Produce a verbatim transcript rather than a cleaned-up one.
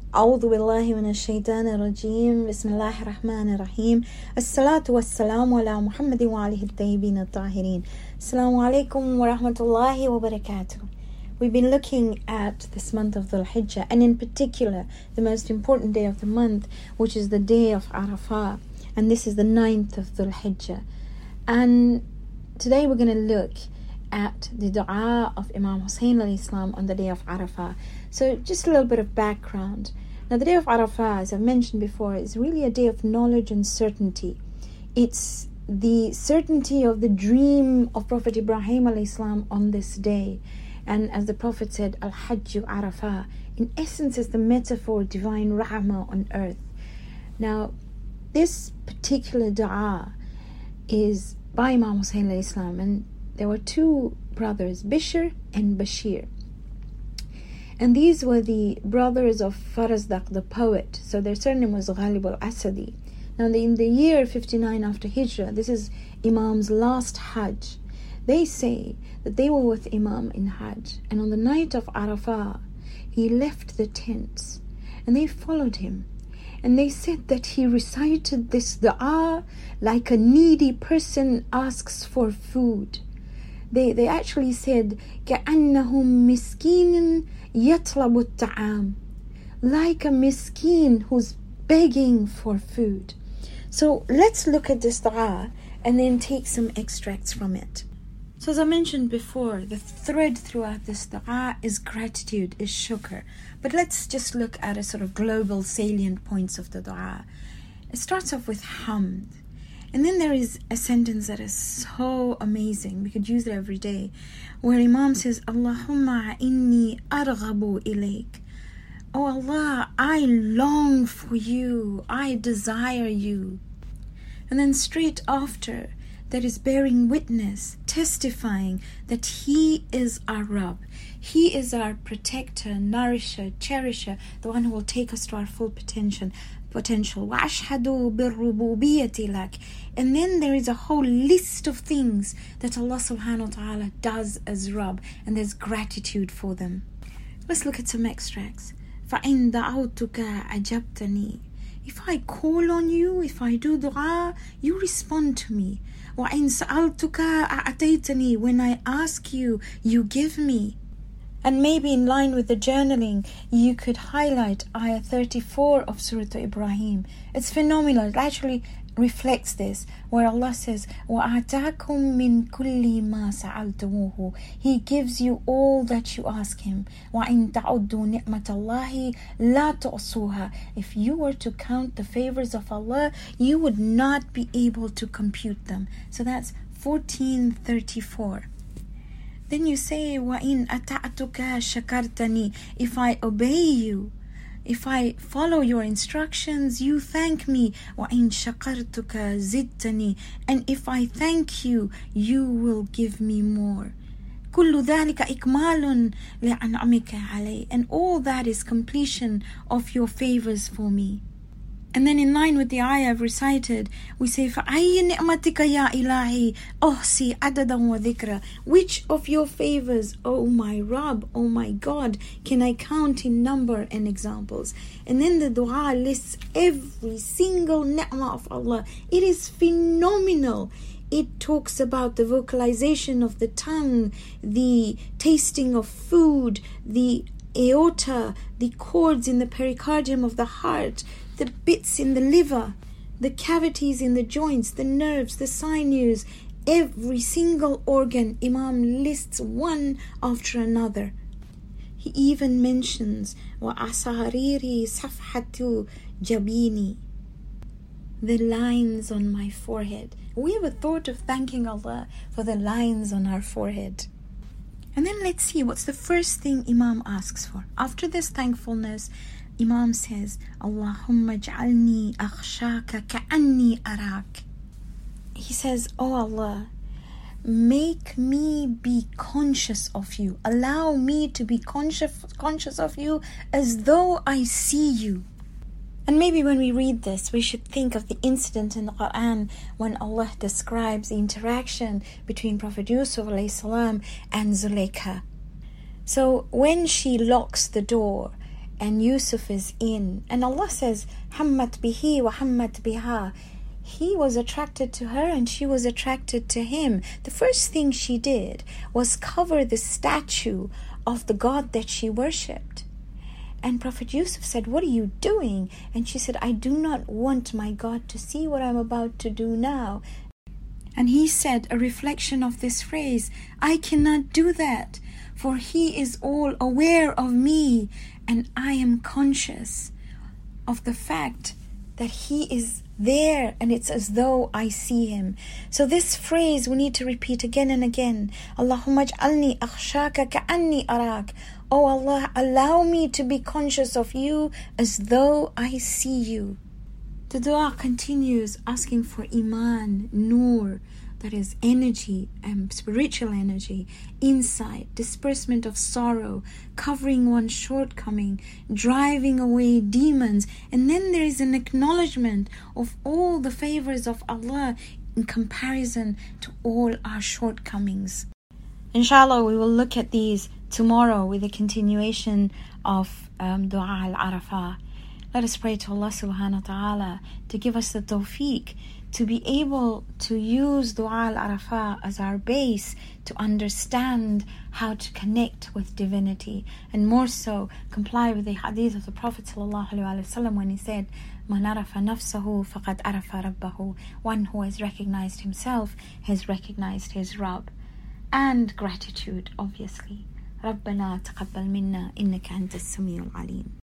أعوذ بالله من الشيطان الرجيم بسم الله الرحمن الرحيم الصلاة والسلام على محمد وآله الطيبين الطاهرين Assalamu alaikum wa rahmatullahi wa barakatuh. We've been looking at this month of Dhul Hijjah, and in particular the most important day of the month, which is the day of Arafah, and this is the ninth of Dhul Hijjah. And today we're going to look at the dua of Imam Hussein alayhi salam on the day of Arafah. So just a little bit of background. Now the day of Arafah, as I've mentioned before, is really a day of knowledge and certainty. It's the certainty of the dream of Prophet Ibrahim alayhi salam on this day. And as the Prophet said, Al-Hajju Arafah, in essence is the metaphor of divine rahmah on earth. Now this particular dua is by Imam Hussein alayhi salam, and there were two brothers, Bishr and Bashir. And these were the brothers of Farazdaq, the poet. So their surname was Ghalib al-Asadi. Now in the year fifty-nine after Hijrah, this is Imam's last Hajj. They say that they were with Imam in Hajj, and on the night of Arafah, he left the tents, and they followed him. And they said that he recited this dua like a needy person asks for food. They they actually said, كَأَنَّهُمْ مِسْكِينٌ يَطْلَبُ الطَّعَامِ, like a miskin who's begging for food. So let's look at this dua and then take some extracts from it. So as I mentioned before, the thread throughout this dua is gratitude, is shukr. But let's just look at a sort of global salient points of the dua. It starts off with hamd. And then there is a sentence that is so amazing, we could use it every day, where Imam says, Allahumma inni arghabu ilayk. Oh Allah, I long for you, I desire you. And then straight after, that is bearing witness, testifying that He is our Rabb. He is our protector, nourisher, cherisher, the one who will take us to our full potential. potential. وَأَشْهَدُ بِالرُّبُوبِيَّةِ لَكَ. And then there is a whole list of things that Allah subhanahu wa ta'ala does as Rabb, and there's gratitude for them. Let's look at some extracts. فَإِن دَعَوْتُكَ أَجَبْتَنِي. If I call on you, if I do dua, you respond to me. وَإِن سَأَلْتُكَ أَعْتَيْتَنِي. When I ask you, you give me. And maybe in line with the journaling, you could highlight ayah thirty-four of Surah Ibrahim. It's phenomenal. It actually reflects this, where Allah says, وَآتَاكُم مِّن كُلِّ مَا سَأَلْتُمُوهُ. He gives you all that you ask Him. وَإِن تَعُدُّوا نِعْمَةَ اللَّهِ لَا تُحْصُوهَا. If you were to count the favors of Allah, you would not be able to compute them. So that's fourteen thirty-four. Then you say, وَإِنْ أَتَعْتُكَ شَكَرْتَنِي. If I obey you, if I follow your instructions, you thank me. وَإِنْ شَكَرْتُكَ زِدْتَنِي. And if I thank you, you will give me more. كُلُّ ذَلِكَ إِكْمَالٌ لِعَنْعَمِكَ عَلَيْهِ. And all that is completion of your favors for me. And then in line with the ayah I've recited, we say, فَأَيِّ نِعْمَتِكَ يَا إِلَهِي أُحْصِي عَدَدًا وَذِكْرًا. Which of your favors, O my Rabb, O my God, can I count in number and examples? And then the dua lists every single ni'mah of Allah. It is phenomenal. It talks about the vocalization of the tongue, the tasting of food, the aorta, the cords in the pericardium of the heart, the bits in the liver, the cavities in the joints, the nerves, the sinews, every single organ. Imam lists one after another. He even mentions وَأَصَارِيرِ صَفْحَةُ جَبِينِ, the lines on my forehead. We ever thought of thanking Allah for the lines on our forehead? And then let's see what's the first thing Imam asks for. After this thankfulness, Imam says, Allahumma ja'alni akhshaka ka'anni arak. He says, Oh Allah, make me be conscious of you. Allow me to be conscious, conscious of you as though I see you. And maybe when we read this, we should think of the incident in the Quran when Allah describes the interaction between Prophet Yusuf alayhi salam and Zulaykha. So when she locks the door and Yusuf is in. And Allah says, Hammat bihi wa hammat biha. He was attracted to her and she was attracted to him. The first thing she did was cover the statue of the God that she worshipped. And Prophet Yusuf said, what are you doing? And she said, I do not want my God to see what I'm about to do now. And he said, a reflection of this phrase, I cannot do that, for he is all aware of me, and I am conscious of the fact that he is there, and it's as though I see him. So this phrase we need to repeat again and again. Allahumma ij'alni akhshaka ka'anni arak. Oh Allah, allow me to be conscious of you as though I see you. The dua continues asking for iman, nur, that is energy and spiritual energy, insight, disbursement of sorrow, covering one's shortcoming, driving away demons. And then there is an acknowledgement of all the favors of Allah in comparison to all our shortcomings. Inshallah, we will look at these tomorrow with a continuation of um, Dua al-Arafah. Let us pray to Allah subhanahu wa ta'ala to give us the tawfiq to be able to use Dua al-Arafah as our base to understand how to connect with divinity, and more so comply with the hadith of the Prophet sallallahu alaihi wasallam when he said, Man arafa nafsahu faqad arafa rabbahu. One who has recognized himself has recognized his Rabb. And gratitude, obviously. ربنا تقبل منا إنك أنت السميع العليم.